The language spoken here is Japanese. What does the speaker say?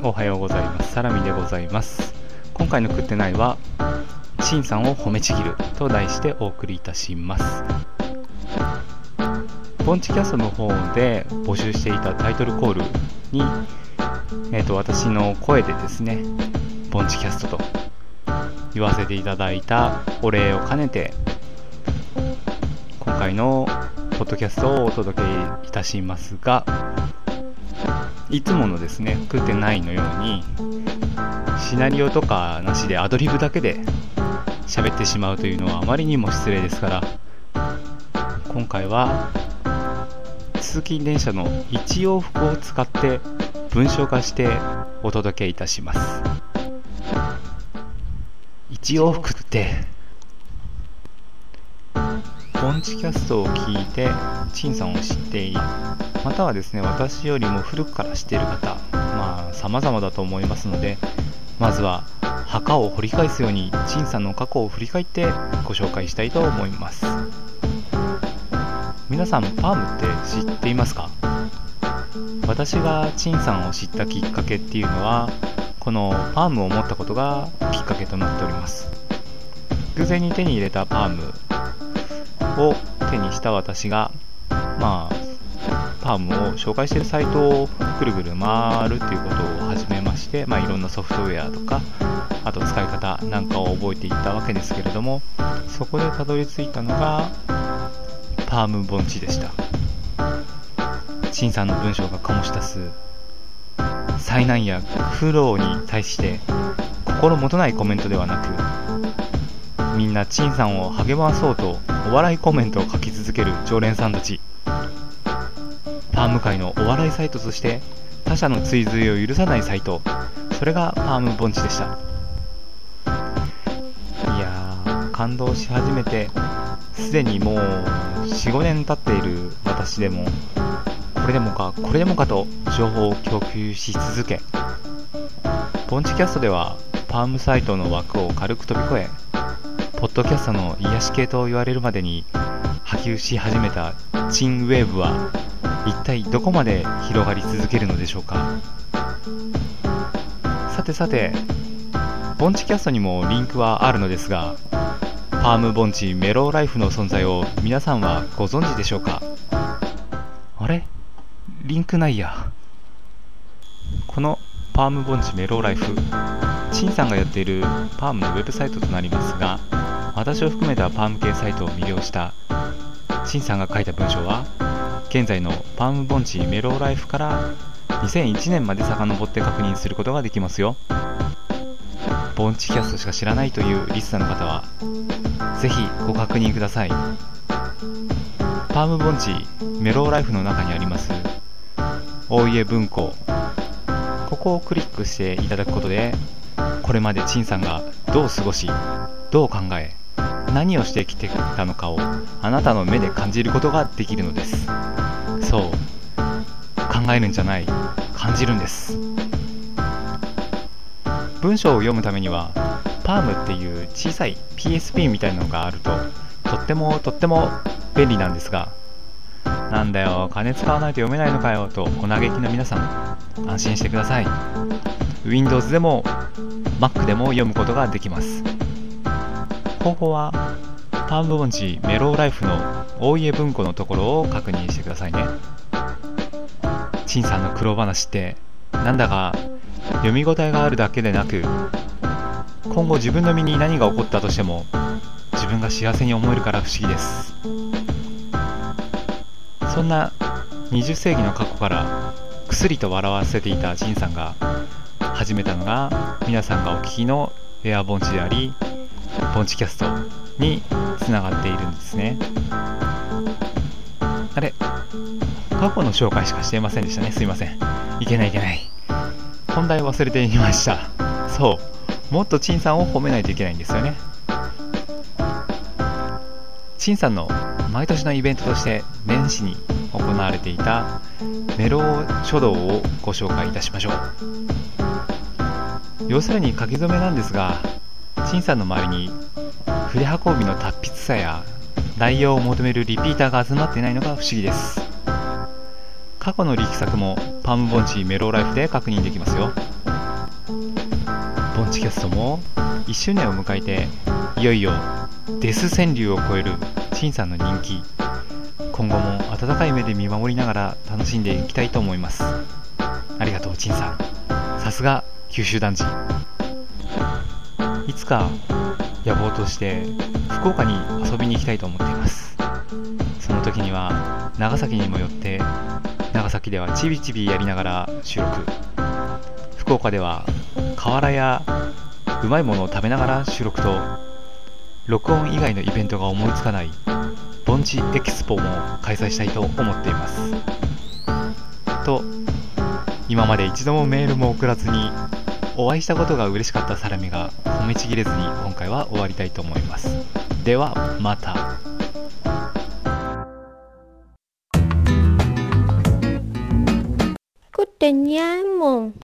おはようございます。サラミでございます。今回の食ってないは陳さんを褒めちぎると題してお送りいたします。ボンチキャストの方で募集していたタイトルコールに、私の声でですね、ボンチキャストと言わせていただいたお礼を兼ねて、今回のポッドキャストをお届けいたしますが、いつものですね、食ってないのようにシナリオとかなしでアドリブだけで喋ってしまうというのはあまりにも失礼ですから、今回は通勤電車の1往復を使って文章化してお届けいたします。1往復ってボンチキャストを聞いて陳さんを知っている、またはですね、私よりも古くから知っている方、様々だと思いますので、まずは墓を掘り返すように陳さんの過去を振り返ってご紹介したいと思います。皆さんパームって知っていますか？私が陳さんを知ったきっかけっていうのは、このパームを持ったことがきっかけとなっております。偶然に手に入れたパームを手にした私が、パームを紹介しているサイトをぐるぐる回るっていうことを始めまして、いろんなソフトウェアとか、あと使い方なんかを覚えていったわけですけれども、そこでたどり着いたのがパーム盆地でした。陳さんの文章が醸し出す災難や苦労に対して心もとないコメントではなく、みんな陳さんを励まそうとお笑いコメントを書き続ける常連さんたち、パーム界のお笑いサイトとして他者の追随を許さないサイト、それがパーム盆地でした。いやー、感動し始めてすでにもう 4,5 年経っている私でも、これでもかと情報を供給し続け、ボンチキャストではパームサイトの枠を軽く飛び越え、ポッドキャストの癒し系と言われるまでに波及し始めたチンウェーブは一体どこまで広がり続けるのでしょうか。さて、ボンチキャストにもリンクはあるのですが、パーム盆地メローライフの存在を皆さんはご存知でしょうか？あれ？リンクないや。このパーム盆地メローライフ、陳さんがやっているパームのウェブサイトとなりますが、私を含めたパーム系サイトを魅了した陳さんが書いた文章は、現在のパーム盆地メローライフから2001年まで遡って確認することができますよ。ボンチキャストしか知らないというリスナーの方はぜひご確認ください。パーム盆地メローライフの中にあります大家文庫、ここをクリックしていただくことで、これまで陳さんがどう過ごし、どう考え、何をしてきてたのかをあなたの目で感じることができるのです。そう、考えるんじゃない、感じるんです。文章を読むためにはパームっていう小さい PSP みたいなのがあるととっても便利なんですが、なんだよ、金使わないと読めないのかよとお嘆きの皆さん、安心してください。 Windows でも Mac でも読むことができます。方法はパーム盆地メローライフの大家文庫のところを確認してくださいね。陳さんの苦労話ってなんだか読み応えがあるだけでなく、今後自分の身に何が起こったとしても自分が幸せに思えるから不思議です。そんな20世紀の過去からくすりと笑わせていた陳さんが始めたのが、皆さんがお聞きのエアボンチであり、ボンチキャストにつながっているんですね。あれ、過去の紹介しかしていませんでしたね。すいません。いけない本題忘れていました。そう、もっと陳さんを褒めないといけないんですよね。陳さんの毎年のイベントとして年始に行われていたメロー書道をご紹介いたしましょう。要するに書き初めなんですが、陳さんの周りに筆運びの達筆さや内容を求めるリピーターが集まっていないのが不思議です。過去の力作もパーム盆地メローライフで確認できますよ。 ボンチキャストも1周年を迎えて、いよいよデス川柳を超える陳さんの人気、今後も温かい目で見守りながら楽しんでいきたいと思います。ありがとう陳さん、さすが九州男児。いつか野望として福岡に遊びに行きたいと思っています。その時には長崎にも寄って、長崎ではちびちびやりながら収録、福岡では河原やうまいものを食べながら収録と、録音以外のイベントが思いつかない盆地エキスポも開催したいと思っています。と、今まで一度もメールも送らずにお会いしたことが嬉しかったサラミが褒めちぎれずに今回は終わりたいと思います。ではまた。 Good day, Mom.